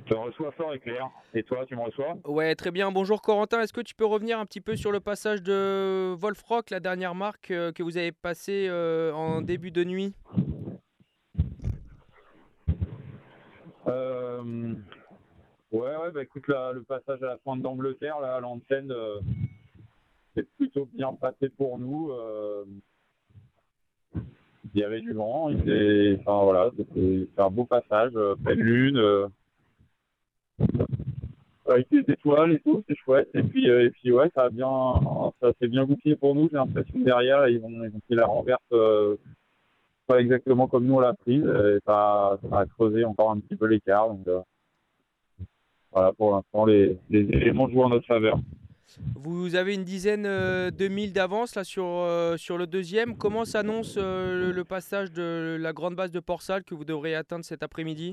Je te reçois fort et clair. Et toi, tu me reçois? Ouais, très bien. Bonjour Corentin, est-ce que tu peux revenir un petit peu sur le passage de Wolfrock, la dernière marque que vous avez passée en début de nuit? Euh, ouais, bah écoute, là, le passage à la pointe d'Angleterre, là, à l'antenne, c'est plutôt bien passé pour nous. Il y avait du vent, enfin voilà, c'est un beau passage, pleine lune, avec des étoiles et tout, c'est chouette. Et puis ouais, ça s'est bien goupillé pour nous. J'ai l'impression que derrière, ils vont pris la renverse, pas exactement comme nous on l'a prise. Et ça a creusé encore un petit peu l'écart. Donc voilà, pour l'instant, les éléments jouent en notre faveur. Vous avez une dizaine de milles d'avance là sur le deuxième. Comment s'annonce le passage de la grande base de Port-Salle que vous devrez atteindre cet après-midi?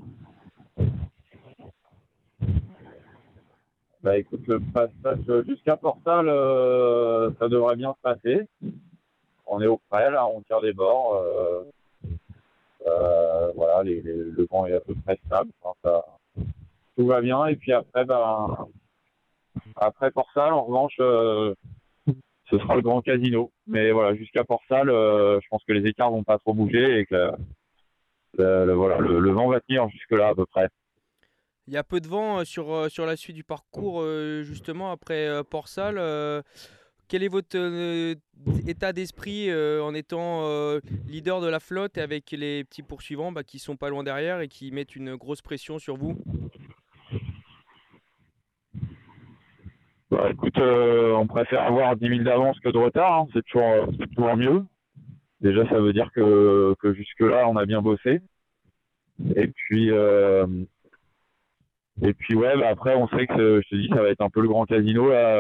Bah écoute, le passage jusqu'à Portal, ça devrait bien se passer. On est au frais, là, on tire des bords. Voilà, le vent est à peu près stable. Enfin, tout va bien. Et puis après, après Portal, en revanche, ce sera le grand casino. Mais voilà, jusqu'à Portal, je pense que les écarts vont pas trop bouger et que voilà, le vent va tenir jusque-là à peu près. Il y a peu de vent sur la suite du parcours justement après Port-Salle. Quel est votre état d'esprit en étant leader de la flotte et avec les petits poursuivants qui sont pas loin derrière et qui mettent une grosse pression sur vous? Bah écoute, on préfère avoir 10 000 d'avance que de retard, hein. C'est toujours mieux. Déjà, ça veut dire que jusque-là, on a bien bossé. Et puis, euh, et puis ouais, bah après, on sait que, je te dis, ça va être un peu le grand casino, là,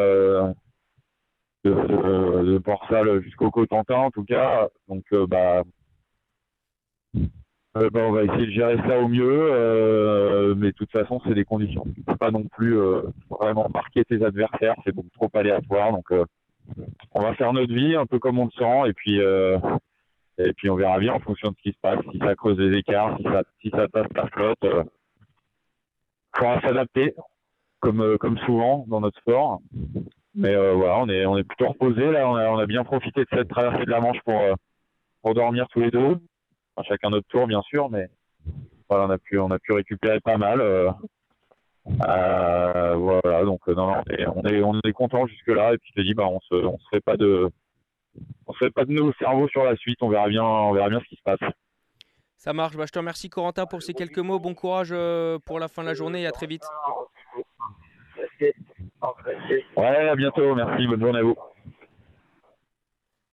de Port-Salle jusqu'au Cotentin, en tout cas. Donc, bah, on va essayer de gérer ça au mieux. Mais de toute façon, c'est des conditions. Tu peux pas non plus vraiment marquer tes adversaires, c'est beaucoup trop aléatoire. Donc, on va faire notre vie un peu comme on le sent. Et puis on verra bien en fonction de ce qui se passe, si ça creuse des écarts, si ça passe la flotte. Il faudra s'adapter, comme souvent dans notre sport. Mais voilà, on est plutôt reposé là. On a bien profité de cette traversée de la Manche pour dormir tous les deux. Enfin, chacun notre tour, bien sûr, mais voilà, on a pu récupérer pas mal. Voilà, donc non, non, on est content jusque là. Et puis je te dis, bah, on se fait pas de nos cerveaux sur la suite. On verra bien ce qui se passe. Ça marche. Je te remercie Corentin pour ces quelques mots. Bon courage pour la fin de la journée et à très vite. Ouais, à bientôt. Merci. Bonne journée à vous.